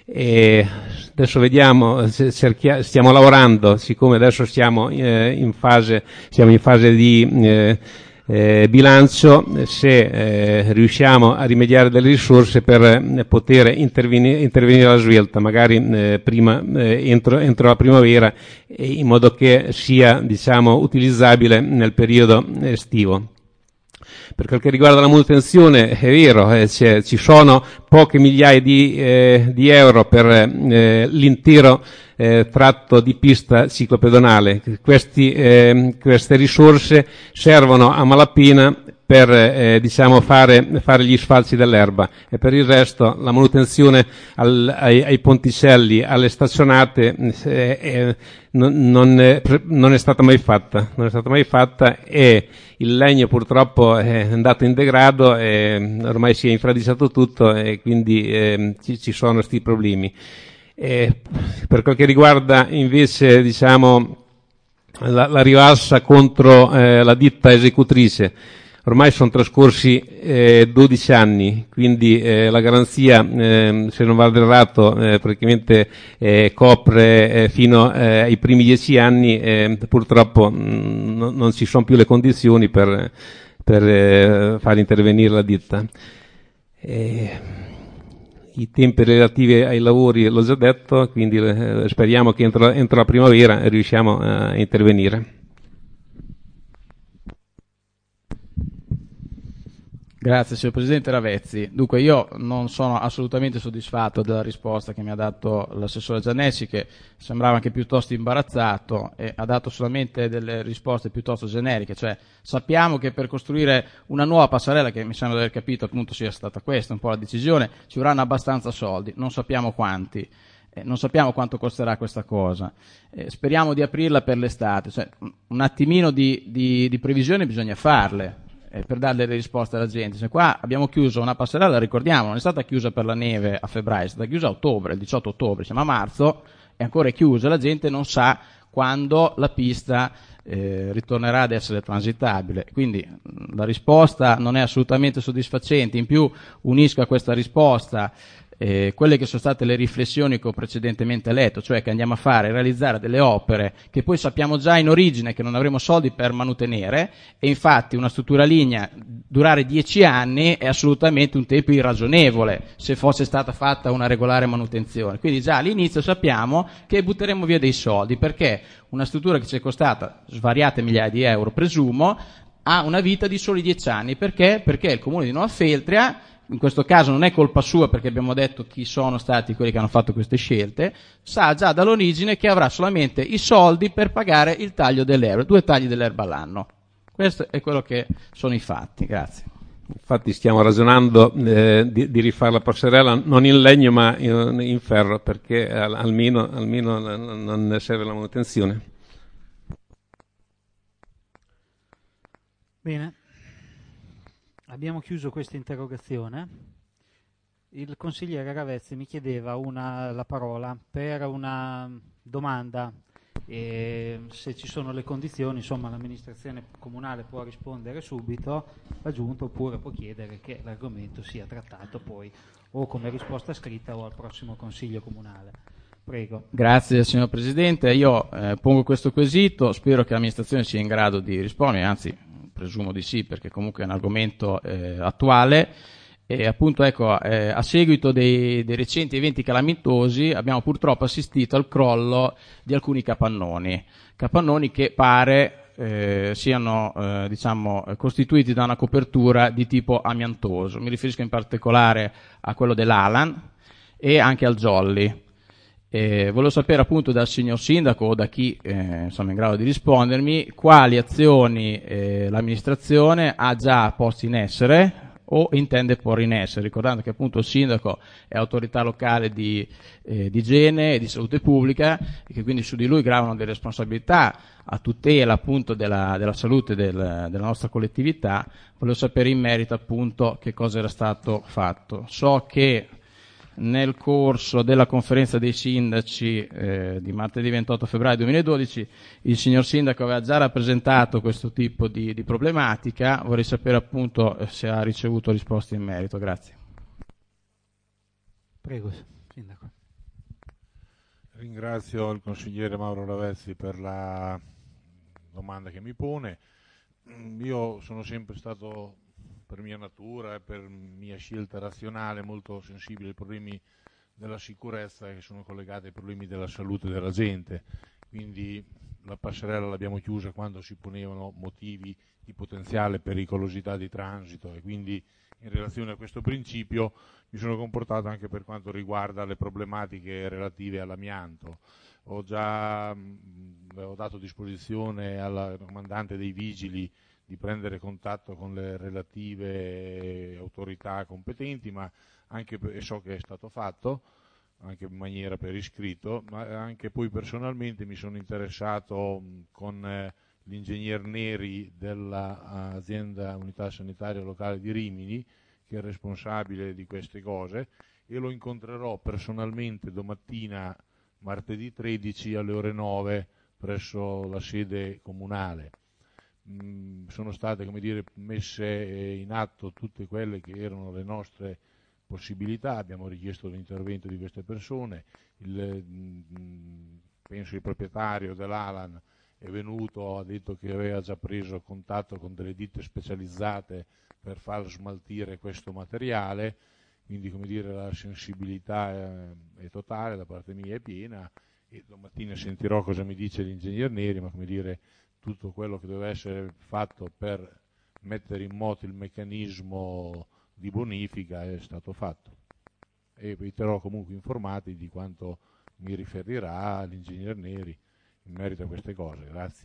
E adesso vediamo, cerchia, stiamo lavorando, siccome adesso siamo eh, in fase, siamo in fase di eh, eh, bilancio, se eh, riusciamo a rimediare delle risorse per eh, poter intervenire, intervenire alla svelta, magari eh, prima, eh, entro, entro la primavera, in modo che sia, diciamo, utilizzabile nel periodo estivo. Per quel che riguarda la manutenzione, è vero, eh, ci sono poche migliaia di, eh, di euro per eh, l'intero eh, tratto di pista ciclopedonale. Questi, eh, queste risorse servono a malapena per eh, diciamo fare, fare gli sfalci dell'erba, e per il resto la manutenzione al, ai, ai ponticelli, alle stazionate eh, eh, non, non, è, non è stata mai fatta, non è stata mai fatta e il legno purtroppo è andato in degrado e ormai si è infradiciato tutto e quindi eh, ci, ci sono questi problemi. E per quel che riguarda invece, diciamo, la, la rivalsa contro eh, la ditta esecutrice, ormai sono trascorsi eh, dodici anni, quindi eh, la garanzia, eh, se non vado errato, eh, praticamente eh, copre eh, fino eh, ai primi dieci anni, eh, purtroppo mh, non, non ci sono più le condizioni per, per eh, far intervenire la ditta. Eh, I tempi relativi ai lavori l'ho già detto, quindi eh, speriamo che entro, entro la primavera riusciamo a intervenire. Grazie signor Presidente Ravezzi. Dunque io non sono assolutamente soddisfatto della risposta che mi ha dato l'assessore Giannessi, che sembrava anche piuttosto imbarazzato e ha dato solamente delle risposte piuttosto generiche, cioè sappiamo che per costruire una nuova passerella, che mi sembra di aver capito appunto sia stata questa un po' la decisione, ci vorranno abbastanza soldi, non sappiamo quanti. Eh, non sappiamo quanto costerà questa cosa, eh, speriamo di aprirla per l'estate, cioè, un attimino di, di, di previsione bisogna farle eh, per dare delle risposte alla gente. Se qua abbiamo chiuso una passerella, ricordiamo, non è stata chiusa per la neve a febbraio, è stata chiusa a ottobre, il diciotto ottobre, siamo a marzo e ancora è chiusa, la gente non sa quando la pista eh, ritornerà ad essere transitabile, quindi la risposta non è assolutamente soddisfacente. In più unisco a questa risposta Eh, quelle che sono state le riflessioni che ho precedentemente letto, cioè che andiamo a fare, realizzare delle opere che poi sappiamo già in origine che non avremo soldi per manutenere, e infatti una struttura lignea durare dieci anni è assolutamente un tempo irragionevole se fosse stata fatta una regolare manutenzione. Quindi già all'inizio sappiamo che butteremo via dei soldi, perché una struttura che ci è costata svariate migliaia di euro, presumo, ha una vita di soli dieci anni. Perché? Perché il comune di Nuova Feltria, in questo caso non è colpa sua perché abbiamo detto chi sono stati quelli che hanno fatto queste scelte, sa già dall'origine che avrà solamente i soldi per pagare il taglio dell'erba, due tagli dell'erba all'anno. Questo è quello che sono i fatti. Grazie. Infatti stiamo ragionando eh, di, di rifare la passerella non in legno ma in, in ferro, perché al, almeno, almeno non ne serve la manutenzione. Bene. Abbiamo chiuso questa interrogazione. Il consigliere Ravezzi mi chiedeva una, la parola per una domanda E se ci sono le condizioni, insomma, l'amministrazione comunale può rispondere subito la Giunta, oppure può chiedere che l'argomento sia trattato poi o come risposta scritta o al prossimo Consiglio Comunale. Prego. Grazie signor Presidente, io eh, pongo questo quesito, spero che l'amministrazione sia in grado di rispondere, anzi presumo di sì, perché comunque è un argomento eh, attuale. E appunto, ecco, eh, a seguito dei, dei recenti eventi calamitosi abbiamo purtroppo assistito al crollo di alcuni capannoni, capannoni che pare eh, siano eh, diciamo, costituiti da una copertura di tipo amiantoso. Mi riferisco in particolare a quello dell'Alan e anche al Jolly. Eh, volevo sapere appunto dal signor Sindaco o da chi eh, insomma, è in grado di rispondermi quali azioni eh, l'amministrazione ha già posto in essere o intende porre in essere, ricordando che appunto il sindaco è autorità locale di, eh, di igiene e di salute pubblica e che quindi su di lui gravano delle responsabilità a tutela appunto della, della salute del, della nostra collettività. Volevo sapere in merito appunto che cosa era stato fatto. So che nel corso della conferenza dei sindaci eh, di martedì ventotto febbraio duemiladodici il signor sindaco aveva già rappresentato questo tipo di, di problematica. Vorrei sapere appunto se ha ricevuto risposte in merito. Grazie. Prego, sindaco. Ringrazio il consigliere Mauro Ravezzi per la domanda che mi pone. Io sono sempre stato, per mia natura e per mia scelta razionale, molto sensibile ai problemi della sicurezza che sono collegati ai problemi della salute della gente. Quindi la passerella l'abbiamo chiusa quando si ponevano motivi di potenziale pericolosità di transito, e quindi in relazione a questo principio mi sono comportato anche per quanto riguarda le problematiche relative all'amianto. Ho già mh, ho dato disposizione alla comandante dei vigili di prendere contatto con le relative autorità competenti, ma anche, e so che è stato fatto, anche in maniera per iscritto, ma anche poi personalmente mi sono interessato con eh, l'ingegner Neri dell'azienda Unità Sanitaria Locale di Rimini, che è responsabile di queste cose, e lo incontrerò personalmente domattina, martedì tredici alle ore nove, presso la sede comunale. Mm, sono state, come dire, messe in atto tutte quelle che erano le nostre possibilità. Abbiamo richiesto l'intervento di queste persone. Il, mm, penso il proprietario dell'Alan è venuto, ha detto che aveva già preso contatto con delle ditte specializzate per far smaltire questo materiale, quindi, come dire, la sensibilità è, è totale, da parte mia è piena, e domattina sentirò cosa mi dice l'ingegner Neri, ma, come dire, tutto quello che doveva essere fatto per mettere in moto il meccanismo di bonifica è stato fatto, e vi terrò comunque informati di quanto mi riferirà l'ingegner Neri in merito a queste cose. Grazie.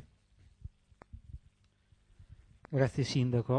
Grazie Sindaco.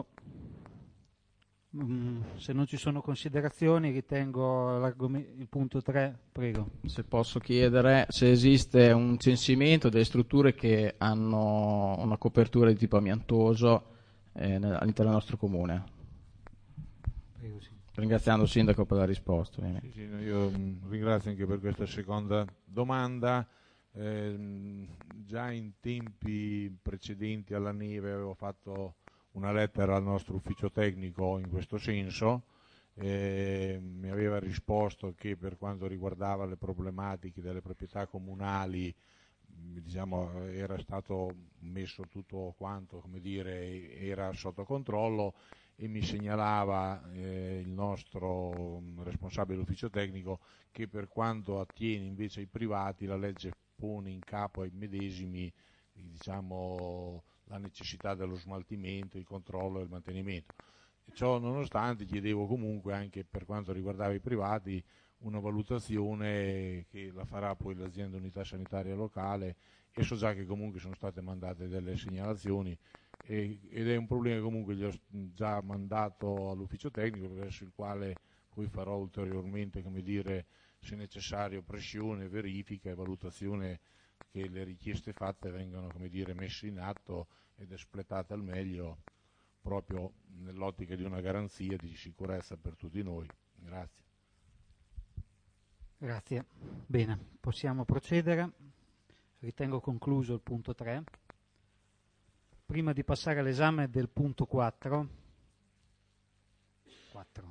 Mm, se non ci sono considerazioni ritengo il punto tre, prego. Se posso chiedere se esiste un censimento delle strutture che hanno una copertura di tipo amiantoso eh, all'interno del nostro comune. Prego, sì. Ringraziando il sindaco per la risposta. Sì, sì, no, io mh, ringrazio anche per questa seconda domanda. Eh, già in tempi precedenti alla neve avevo fatto una lettera al nostro ufficio tecnico in questo senso, eh, mi aveva risposto che per quanto riguardava le problematiche delle proprietà comunali, diciamo, era stato messo tutto quanto, come dire, era sotto controllo, e mi segnalava eh, il nostro responsabile dell'ufficio tecnico che per quanto attiene invece ai privati la legge pone in capo ai medesimi, diciamo, la necessità dello smaltimento, il controllo e il mantenimento. E ciò nonostante chiedevo comunque, anche per quanto riguardava i privati, una valutazione che la farà poi l'azienda Unità Sanitaria Locale, e so già che comunque sono state mandate delle segnalazioni, e, ed è un problema che comunque gli ho già mandato all'ufficio tecnico, verso il quale poi farò ulteriormente, come dire, se necessario, pressione, verifica e valutazione che le richieste fatte vengano, come dire, messe in atto ed espletate al meglio, proprio nell'ottica di una garanzia di sicurezza per tutti noi. Grazie. Grazie. Bene, possiamo procedere. ritengo concluso il punto tre. Prima di passare all'esame del punto quattro, quattro.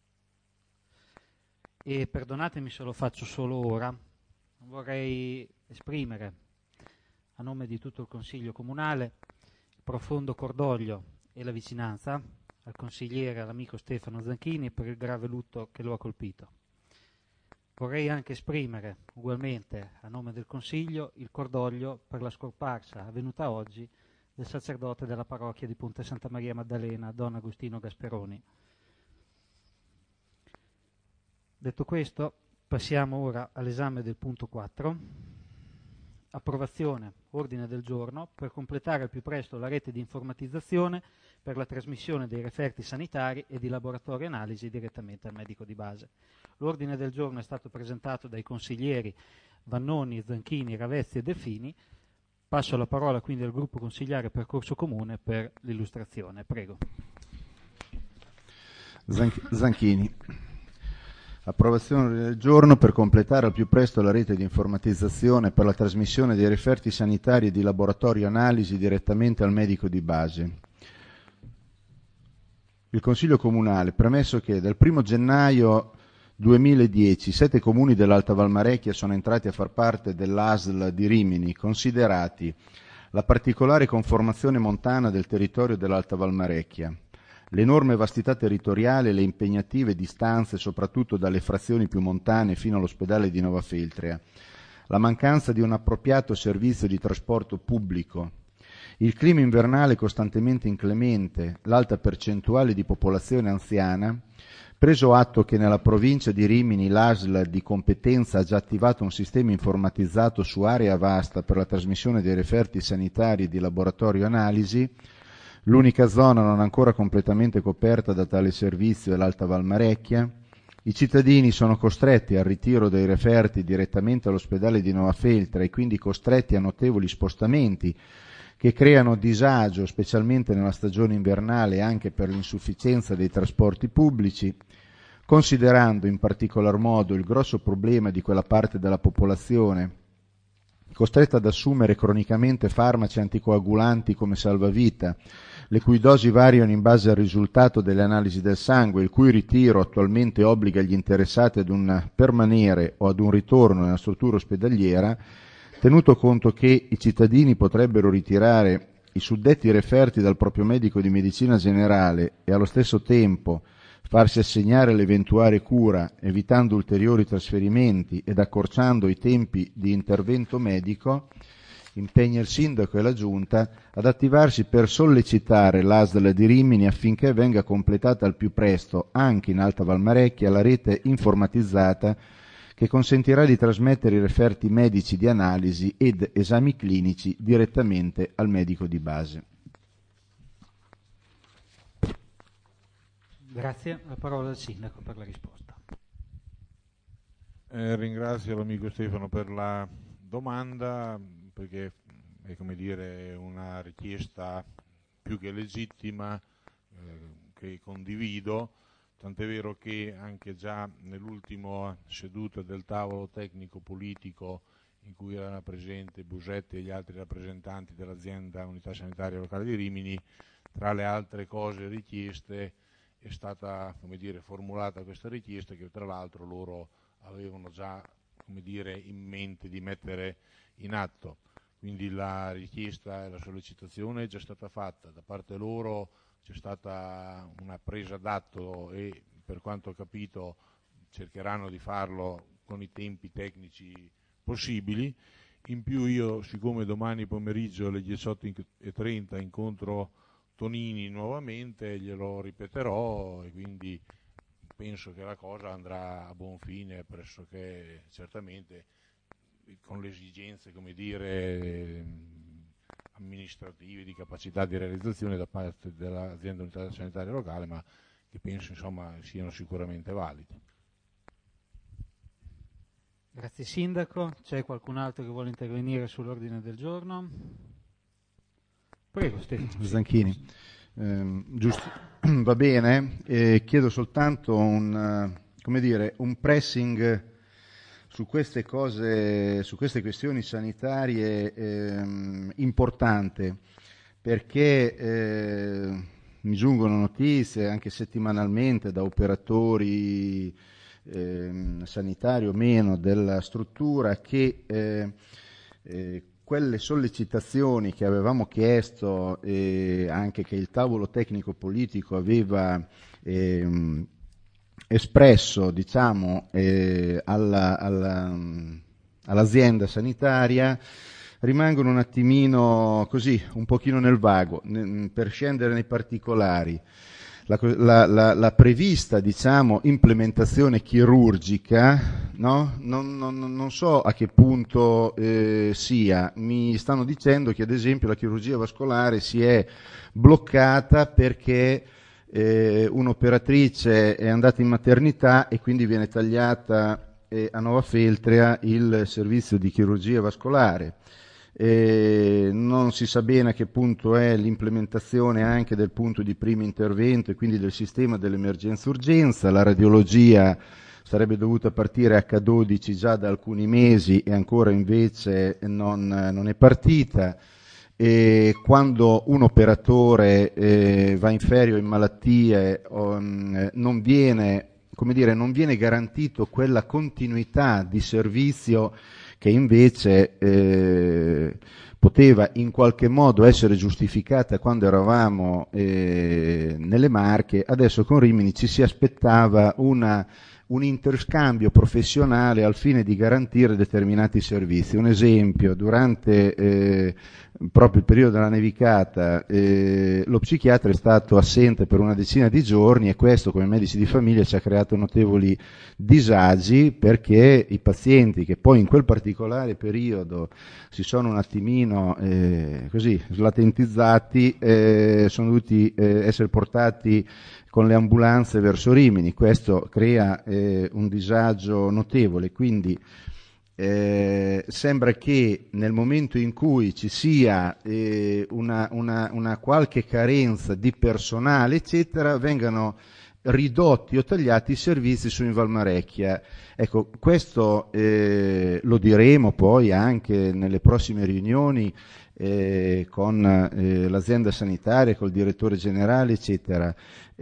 E perdonatemi se lo faccio solo ora, vorrei esprimere a nome di tutto il Consiglio Comunale il profondo cordoglio e la vicinanza al consigliere, all'amico Stefano Zanchini per il grave lutto che lo ha colpito. Vorrei anche esprimere ugualmente a nome del Consiglio il cordoglio per la scomparsa avvenuta oggi del sacerdote della parrocchia di Ponte Santa Maria Maddalena, Don Agostino Gasperoni. Detto questo, passiamo ora all'esame del punto quattro, approvazione, ordine del giorno, per completare al più presto la rete di informatizzazione per la trasmissione dei referti sanitari e di laboratorio analisi direttamente al medico di base. L'ordine del giorno è stato presentato dai consiglieri Vannoni, Zanchini, Ravezzi e Delfini. Passo la parola quindi al gruppo consigliare Percorso Comune per l'illustrazione. Prego. Zanchini. Approvazione del giorno per completare al più presto la rete di informatizzazione per la trasmissione dei referti sanitari e di laboratorio analisi direttamente al medico di base. Il Consiglio Comunale, premesso che dal primo gennaio duemiladieci sette comuni dell'Alta Valmarecchia sono entrati a far parte dell'A S L di Rimini, considerati la particolare conformazione montana del territorio dell'Alta Valmarecchia, l'enorme vastità territoriale e le impegnative distanze soprattutto dalle frazioni più montane fino all'ospedale di Nova Feltria, la mancanza di un appropriato servizio di trasporto pubblico, il clima invernale costantemente inclemente, l'alta percentuale di popolazione anziana, preso atto che nella provincia di Rimini l'A S L di competenza ha già attivato un sistema informatizzato su area vasta per la trasmissione dei referti sanitari e di laboratorio analisi, l'unica zona non ancora completamente coperta da tale servizio è l'Alta Valmarecchia, i cittadini sono costretti al ritiro dei referti direttamente all'ospedale di Nova Feltria e quindi costretti a notevoli spostamenti che creano disagio specialmente nella stagione invernale anche per l'insufficienza dei trasporti pubblici, considerando in particolar modo il grosso problema di quella parte della popolazione costretta ad assumere cronicamente farmaci anticoagulanti come salvavita, le cui dosi variano in base al risultato delle analisi del sangue, il cui ritiro attualmente obbliga gli interessati ad un permanere o ad un ritorno nella struttura ospedaliera, tenuto conto che i cittadini potrebbero ritirare i suddetti referti dal proprio medico di medicina generale e allo stesso tempo farsi assegnare l'eventuale cura, evitando ulteriori trasferimenti ed accorciando i tempi di intervento medico, impegna il sindaco e la giunta ad attivarsi per sollecitare l'A S L di Rimini affinché venga completata al più presto, anche in Alta Valmarecchia, la rete informatizzata che consentirà di trasmettere i referti medici di analisi ed esami clinici direttamente al medico di base. Grazie, la parola al sindaco per la risposta. Eh, ringrazio l'amico Stefano per la domanda, perché è come dire una richiesta più che legittima, eh, che condivido, tant'è vero che anche già nell'ultima seduta del tavolo tecnico politico in cui erano presenti Busetti e gli altri rappresentanti dell'azienda Unità Sanitaria Locale di Rimini, tra le altre cose richieste è stata, come dire, formulata questa richiesta che tra l'altro loro avevano già, come dire, in mente di mettere in atto. Quindi la richiesta e la sollecitazione è già stata fatta, da parte loro c'è stata una presa d'atto e per quanto ho capito cercheranno di farlo con i tempi tecnici possibili. In più io, siccome domani pomeriggio alle diciotto e trenta incontro Tonini nuovamente, glielo ripeterò e quindi penso che la cosa andrà a buon fine, pressoché certamente con le esigenze, come dire, amministrative, di capacità di realizzazione da parte dell'azienda Unità Sanitaria Locale, ma che penso insomma siano sicuramente validi. Grazie Sindaco. C'è qualcun altro che vuole intervenire sull'ordine del giorno? Prego Stefano. Zanchini. Eh, giusto, va bene, eh, chiedo soltanto un, uh, come dire, un pressing su queste cose, su queste questioni sanitarie ehm, importante, perché eh, mi giungono notizie anche settimanalmente da operatori ehm, sanitari o meno della struttura che eh, eh, quelle sollecitazioni che avevamo chiesto e anche che il tavolo tecnico politico aveva ehm, espresso, diciamo, eh, alla, alla, all'azienda sanitaria rimangono un attimino così, un pochino nel vago. Per scendere nei particolari, la, la, la, la prevista, diciamo, implementazione chirurgica, no? non, non, non so a che punto eh, sia. Mi stanno dicendo che ad esempio la chirurgia vascolare si è bloccata perché eh, un'operatrice è andata in maternità e quindi viene tagliata eh, a Nova Feltria il servizio di chirurgia vascolare. Eh, non si sa bene a che punto è l'implementazione anche del punto di primo intervento e quindi del sistema dell'emergenza-urgenza. La radiologia sarebbe dovuta partire acca dodici già da alcuni mesi e ancora invece non, non è partita. E quando un operatore eh, va in ferie o in malattie um, non viene, come dire, non viene garantito quella continuità di servizio che invece eh, poteva in qualche modo essere giustificata quando eravamo eh, nelle Marche. Adesso con Rimini ci si aspettava una, un interscambio professionale al fine di garantire determinati servizi. Un esempio, durante eh, proprio il periodo della nevicata eh, lo psichiatra è stato assente per una decina di giorni e questo, come medici di famiglia, ci ha creato notevoli disagi, perché i pazienti che poi in quel particolare periodo si sono un attimino eh, così slatentizzati eh, sono dovuti eh, essere portati con le ambulanze verso Rimini. Questo crea eh, un disagio notevole, quindi Eh, sembra che nel momento in cui ci sia eh, una, una, una qualche carenza di personale, eccetera, vengano ridotti o tagliati i servizi su in Valmarecchia. Ecco, questo eh, lo diremo poi anche nelle prossime riunioni eh, con eh, l'azienda sanitaria, col direttore generale, eccetera.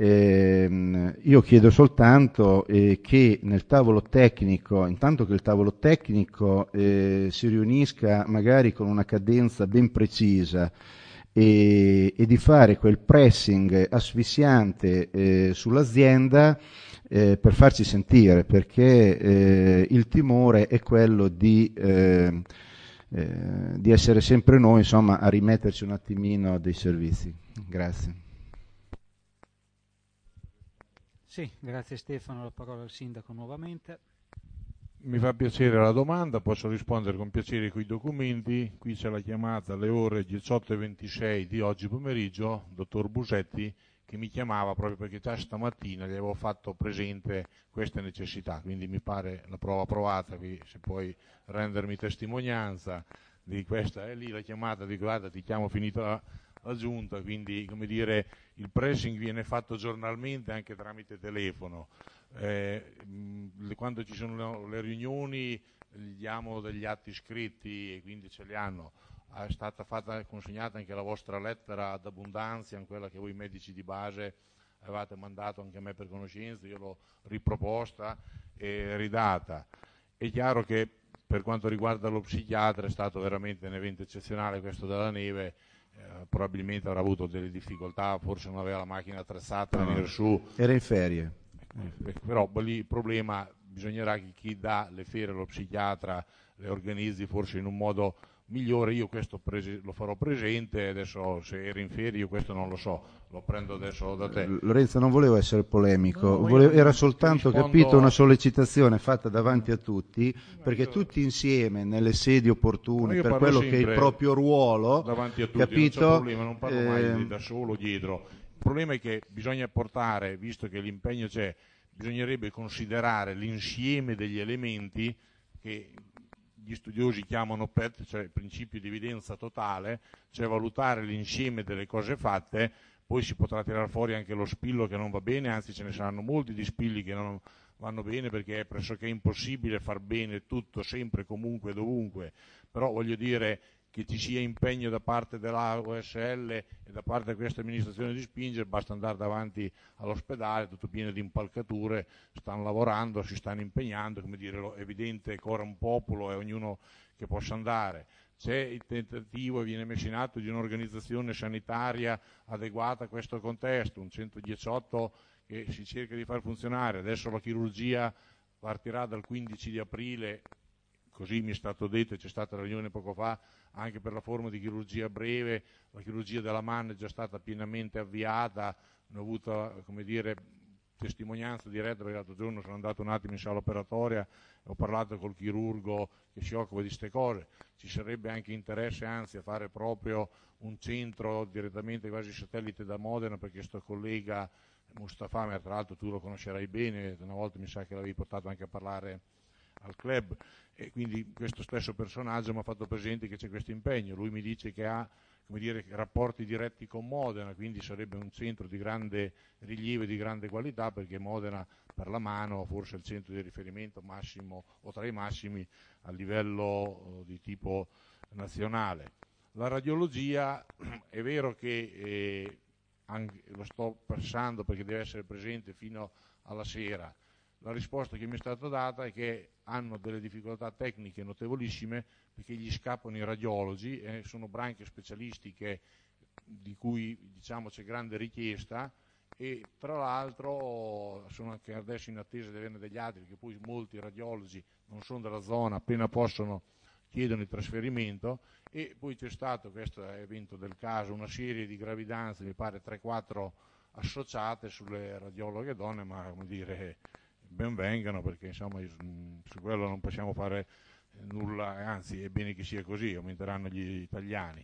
Eh, io chiedo soltanto eh, che nel tavolo tecnico, intanto che il tavolo tecnico eh, si riunisca magari con una cadenza ben precisa e, e di fare quel pressing asfissiante eh, sull'azienda eh, per farci sentire, perché eh, il timore è quello di, eh, eh, di essere sempre noi, insomma, a rimetterci un attimino dei servizi. Grazie. Sì, grazie Stefano, la parola al sindaco nuovamente. Mi fa piacere la domanda, posso rispondere con piacere con i documenti. Qui c'è la chiamata alle ore diciotto e ventisei di oggi pomeriggio, dottor Busetti, che mi chiamava proprio perché già stamattina gli avevo fatto presente queste necessità, quindi mi pare la prova provata, qui se puoi rendermi testimonianza di questa. È lì la chiamata di guarda, ti chiamo finita la, la giunta, quindi come dire il pressing viene fatto giornalmente anche tramite telefono. Eh, mh, quando ci sono le riunioni gli diamo degli atti scritti e quindi ce li hanno. È stata fatta consegnata anche la vostra lettera ad abbondanza, quella che voi medici di base avevate mandato anche a me per conoscenza, io l'ho riproposta e ridata. È chiaro che per quanto riguarda lo psichiatra è stato veramente un evento eccezionale questo della neve. Eh, probabilmente avrà avuto delle difficoltà, forse non aveva la macchina attrezzata a venire su. Era in ferie. Eh, però lì il problema bisognerà che chi dà le ferie allo psichiatra le organizzi forse in un modo migliore. Io questo prese, lo farò presente, adesso se era in ferie io questo non lo so, lo prendo adesso da te. Lorenzo, non volevo essere polemico, no, volevo, era soltanto rispondo... capito una sollecitazione fatta davanti a tutti, perché tutti insieme nelle sedi opportune, per quello che è il proprio ruolo, davanti a tutti, capito? Non c'è problema, non parlo mai Eh... da solo dietro. Il problema è che bisogna portare, visto che l'impegno c'è, bisognerebbe considerare l'insieme degli elementi che gli studiosi chiamano P E T, cioè principio di evidenza totale, cioè valutare l'insieme delle cose fatte poi si potrà tirare fuori anche lo spillo che non va bene, anzi ce ne saranno molti di spilli che non vanno bene, perché è pressoché impossibile far bene tutto sempre, comunque, dovunque, però voglio dire che ci sia impegno da parte dell'A O S L e da parte di questa amministrazione di spingere, basta andare davanti all'ospedale, tutto pieno di impalcature, stanno lavorando, si stanno impegnando, come dire, è evidente che ora un popolo e ognuno che possa andare. C'è il tentativo e viene messo in atto di un'organizzazione sanitaria adeguata a questo contesto, un centodiciotto che si cerca di far funzionare, adesso la chirurgia partirà dal quindici di aprile, così mi è stato detto, e c'è stata una riunione poco fa anche per la forma di chirurgia breve, la chirurgia della mano è già stata pienamente avviata, ne ho avuto, come dire, testimonianza diretta, perché l'altro giorno sono andato un attimo in sala operatoria e ho parlato col chirurgo che si occupa di queste cose. Ci sarebbe anche interesse, anzi, a fare proprio un centro direttamente quasi satellite da Modena, perché questo collega Mustafa, ma tra l'altro tu lo conoscerai bene, una volta mi sa che l'avevi portato anche a parlare al club, e quindi questo stesso personaggio mi ha fatto presente che c'è questo impegno. Lui mi dice che ha, come dire, rapporti diretti con Modena, quindi sarebbe un centro di grande rilievo e di grande qualità, perché Modena per la mano forse è il centro di riferimento massimo o tra i massimi a livello di tipo nazionale. La radiologia è vero che eh, anche, lo sto passando perché deve essere presente fino alla sera. La risposta che mi è stata data è che hanno delle difficoltà tecniche notevolissime, perché gli scappano i radiologi, eh, sono branche specialistiche di cui, diciamo, c'è grande richiesta, e tra l'altro sono anche adesso in attesa di averne degli altri, perché poi molti radiologi non sono della zona, appena possono chiedono il trasferimento. E poi c'è stato, questo è evento del caso, una serie di gravidanze, mi pare tre quattro associate sulle radiologhe donne, ma come dire, ben vengano, perché insomma su quello non possiamo fare nulla, anzi è bene che sia così, aumenteranno gli italiani.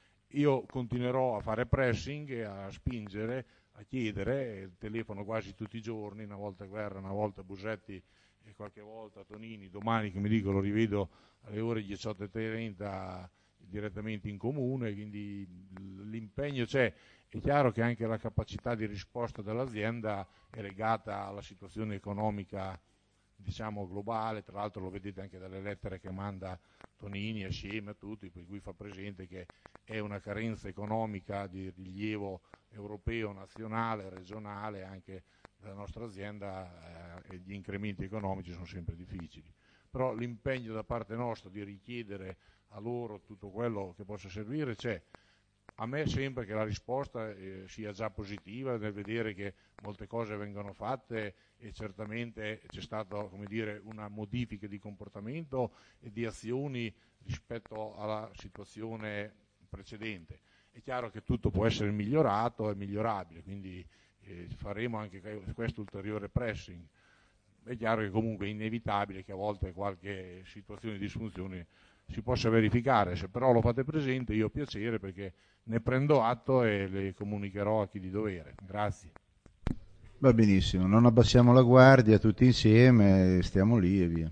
Io continuerò a fare pressing e a spingere, a chiedere, telefono quasi tutti i giorni, una volta Guerra, una volta Busetti e qualche volta Tonini, domani che mi dico lo rivedo alle ore diciotto e trenta direttamente in comune, quindi l'impegno c'è. È chiaro che anche la capacità di risposta dell'azienda è legata alla situazione economica, diciamo, globale, tra l'altro lo vedete anche dalle lettere che manda Tonini assieme a tutti, per cui fa presente che è una carenza economica di rilievo europeo, nazionale, regionale, anche della nostra azienda, eh, e gli incrementi economici sono sempre difficili. Però l'impegno da parte nostra di richiedere a loro tutto quello che possa servire c'è. A me sembra che la risposta eh, sia già positiva, nel vedere che molte cose vengono fatte, e certamente c'è stata, come dire, una modifica di comportamento e di azioni rispetto alla situazione precedente. È chiaro che tutto può essere migliorato e migliorabile, quindi eh, faremo anche questo ulteriore pressing. È chiaro che comunque è inevitabile che a volte qualche situazione di disfunzione si possa verificare, se però lo fate presente io ho piacere, perché ne prendo atto e le comunicherò a chi di dovere. Grazie. Va benissimo, non abbassiamo la guardia tutti insieme, stiamo lì e via.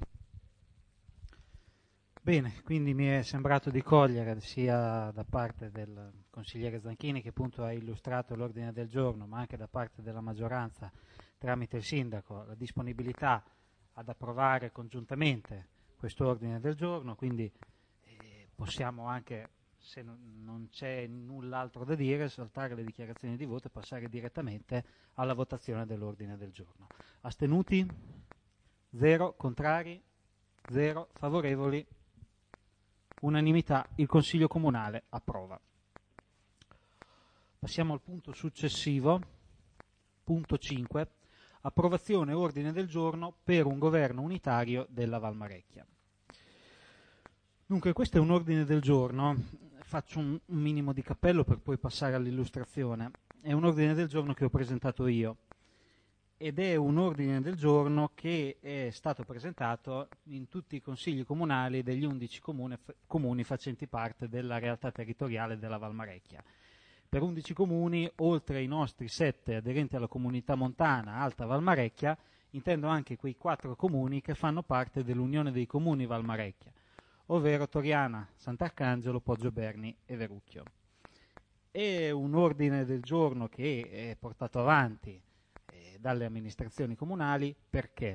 Bene, quindi mi è sembrato di cogliere sia da parte del consigliere Zanchini, che appunto ha illustrato l'ordine del giorno, ma anche da parte della maggioranza tramite il sindaco, la disponibilità ad approvare congiuntamente questo ordine del giorno, quindi eh, possiamo anche, se non, non c'è null'altro da dire, saltare le dichiarazioni di voto e passare direttamente alla votazione dell'ordine del giorno. Astenuti? Zero. Contrari? Zero. Favorevoli? Unanimità. Il Consiglio Comunale approva. Passiamo al punto successivo, punto cinque. Approvazione ordine del giorno per un governo unitario della Valmarecchia. Dunque, questo è un ordine del giorno, faccio un, un minimo di cappello per poi passare all'illustrazione. È un ordine del giorno che ho presentato io, ed è un ordine del giorno che è stato presentato in tutti i consigli comunali degli undici comune, comuni facenti parte della realtà territoriale della Valmarecchia. Per undici comuni, oltre ai nostri sette aderenti alla comunità montana Alta Valmarecchia, intendo anche quei quattro comuni che fanno parte dell'Unione dei Comuni Valmarecchia, ovvero Toriana, Sant'Arcangelo, Poggioberni e Verucchio. È un ordine del giorno che è portato avanti eh, dalle amministrazioni comunali. Perché?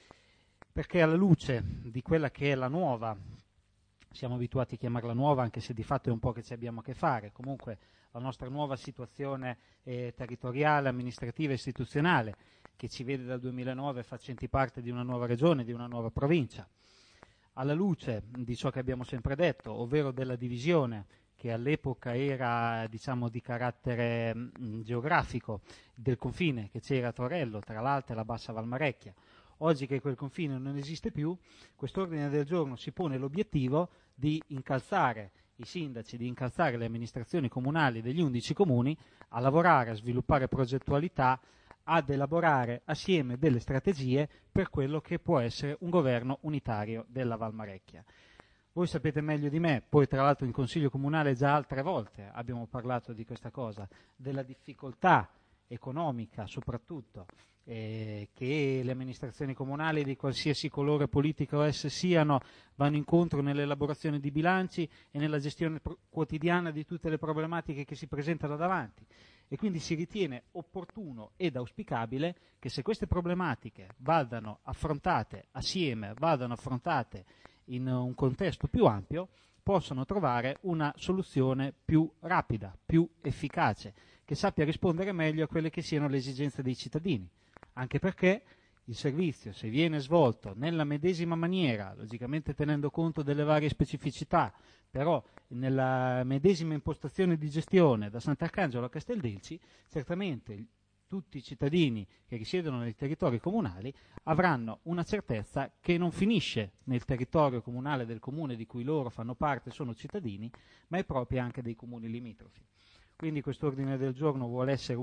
Perché alla luce di quella che è la nuova, siamo abituati a chiamarla nuova anche se di fatto è un po' che ci abbiamo a che fare, comunque la nostra nuova situazione eh, territoriale, amministrativa e istituzionale, che ci vede dal duemilanove facenti parte di una nuova regione, di una nuova provincia, alla luce di ciò che abbiamo sempre detto, ovvero della divisione che all'epoca era, diciamo, di carattere mh, geografico, del confine che c'era a Torello tra l'Alta e la Bassa Valmarecchia. Oggi che quel confine non esiste più, quest'ordine del giorno si pone l'obiettivo di incalzare i sindaci, di incalzare le amministrazioni comunali degli undici comuni a lavorare, a sviluppare progettualità, ad elaborare assieme delle strategie per quello che può essere un governo unitario della Valmarecchia. Voi sapete meglio di me, poi tra l'altro in Consiglio Comunale già altre volte abbiamo parlato di questa cosa, della difficoltà economica soprattutto eh, che le amministrazioni comunali di qualsiasi colore politico esse siano vanno incontro nell'elaborazione di bilanci e nella gestione pro- quotidiana di tutte le problematiche che si presentano davanti. E quindi si ritiene opportuno ed auspicabile che se queste problematiche vadano affrontate assieme, vadano affrontate in un contesto più ampio, possano trovare una soluzione più rapida, più efficace, che sappia rispondere meglio a quelle che siano le esigenze dei cittadini. Anche perché il servizio, se viene svolto nella medesima maniera, logicamente tenendo conto delle varie specificità, però nella medesima impostazione di gestione da Sant'Arcangelo a Casteldelci, certamente tutti i cittadini che risiedono nei territori comunali avranno una certezza che non finisce nel territorio comunale del comune di cui loro fanno parte, sono cittadini, ma è propria anche dei comuni limitrofi. Quindi quest'ordine del giorno vuole essere